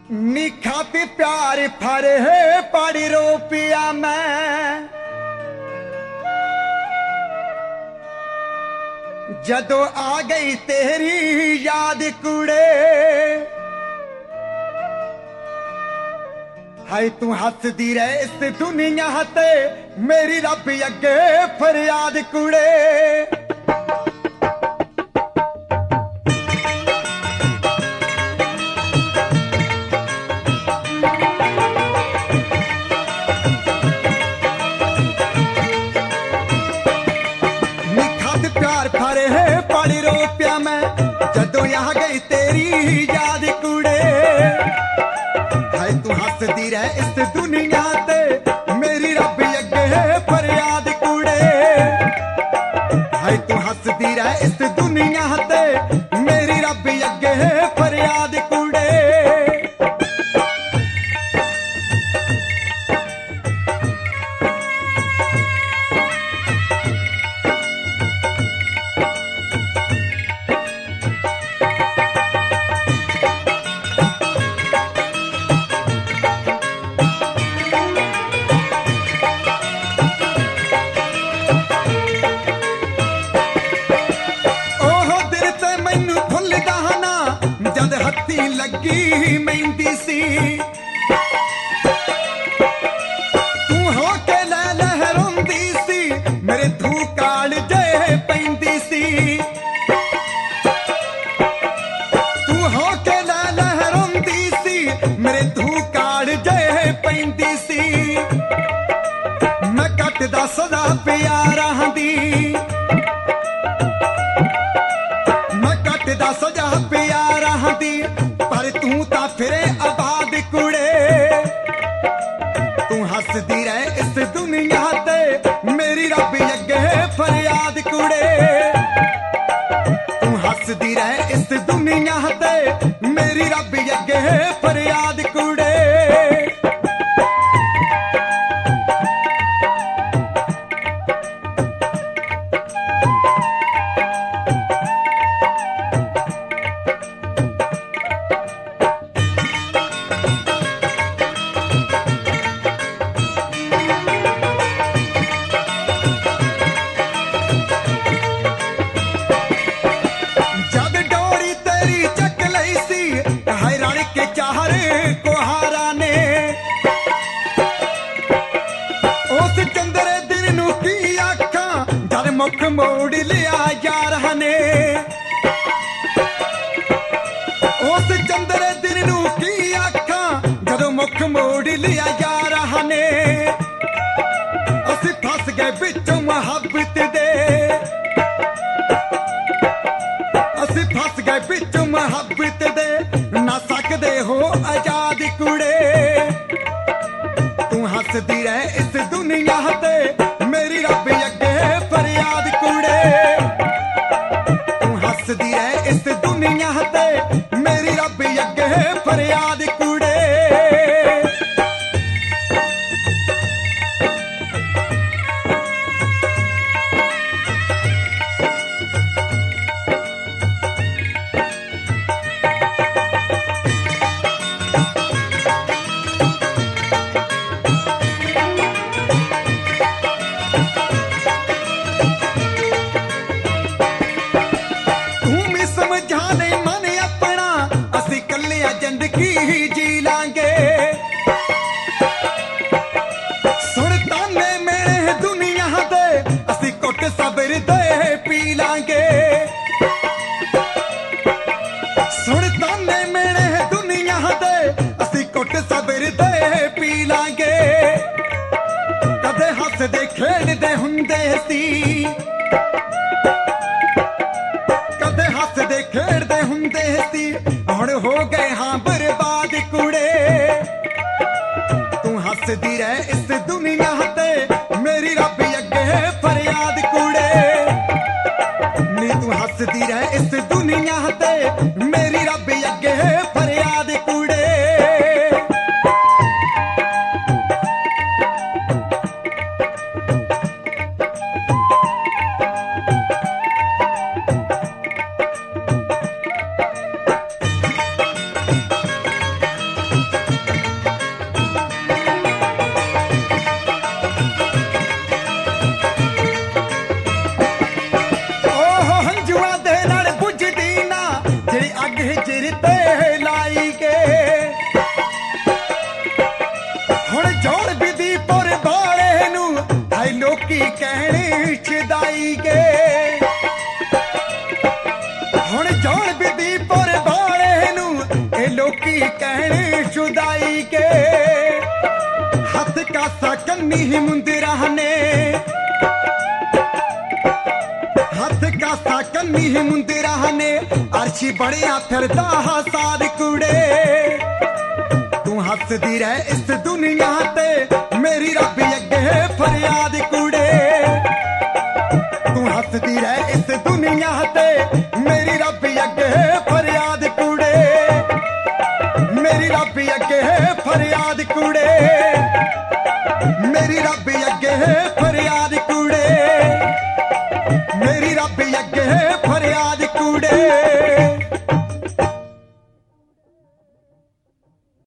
नी खाती प्यार फर है पड़ी रो पिया मैं जदों आ गई तेरी याद कुड़े हाय तू हसदी रहे इस दुनिया ते मेरी रब अगे फरियाद कुड़े जदों यहाँ गई तेरी याद कुड़े हाय तू हसदी रहे इस दुनिया ते मेरी रब अगे फरियाद कुड़े हाय तू हसदी रहे इस दुनिया ते मेरी रब अगे फरियाद कुड़े लगी मेहंदी सी तू हो के ले लहरोंदी सी मेरे धू काल जे पैंदी सी तू हो के ले लहरोंदी सी मेरे धू काल जे पैंदी सी मैं कटदा सदा पिया रहांदी मैं कटदा सजा पिया रहांदी पर तू ता फिरे आबाद कुड़े तू हसदी रहे इस दुनिया ते मेरी रब अगे फरियाद कुड़े तू हसदी रहे इस दुनिया ते मेरी रब अगे फरियाद कुड़े मुख मोड़ लिया यार ने उस चंद्रे दिन नू की आखा जदों मुख मोड़ लिया यार ने असी फस गए बिचों मुहब्बत दे असी फस गए बिचों मुहब्बत दे ना सकदे हो आजाद कुड़े तू हसदी रहे इस दुनिया ते मेरी रब अगे फरियाद कुड़े तू हसदी रहे इस दुनिया ते मेरी रब अगे फरियाद कुड़े जिंदगी जी लांगे सुन ताने मेरे दुनिया दे असी कुट सबर दे पी लांगे सुन ताने मेरे दुनिया दे असी कुट सबर दे पी लांगे कदे हसदे खेलदे हुंदे सी कदे हसदे खेलदे हुंदे सी हुण हो गए हाँ बर्बाद कुड़े तू हसदी रहे इस दुनिया ते मेरी रब अगे फरियाद कुड़े नी तू हसदी रहे इस दुनिया ते मेरी रब अगे फरियाद कुड़े ਛਦਾਈ ਗੇ ਹੁਣ ਜਾਣ ਵਿਧੀਪੁਰ ਵਾਲੇ ਨੂੰ ਇਹ ਲੋਕੀ ਕਹਿਣ ਛੁਦਾਈ ਕੇ ਹੱਥ ਕਾਸਾ ਕੰਨੀ ਮੁੰਦਰਾਂ ਨੇ ਹੱਥ ਕਾਸਾ ਕੰਨੀ ਮੁੰਦਰਾਂ ਨੇ ਅਰਸ਼ੀ ਬਣਿਆ ਫਿਰਦਾ ਸਾਧ ਕੁੜੇ ਤੂੰ ਹੱਸਦੀ ਰਹਿ ਇਸ ਦੁਨੀਆ ਤੇ ਮੇਰੀ ਰੱਬ ਅੱਗੇ ਫਰਿਆਦ ਕੁੜੇ ਤੂੰ ਹੱਸਦੀ ਰਹਿ ਇਸ ਦੁਨੀਆ ਤੇ ਮੇਰੀ ਰੱਬ ਅੱਗੇ ਫਰਿਆਦ ਕੁੜੇ ਮੇਰੀ ਰੱਬ ਅੱਗੇ ਫਰਿਆਦ ਕੁੜੇ ਮੇਰੀ ਰੱਬ ਅੱਗੇ ਫਰਿਆਦ ਕੁੜੇ ਮੇਰੀ ਰੱਬ ਅੱਗੇ ਫਰਿਆਦ ਕੁੜੇ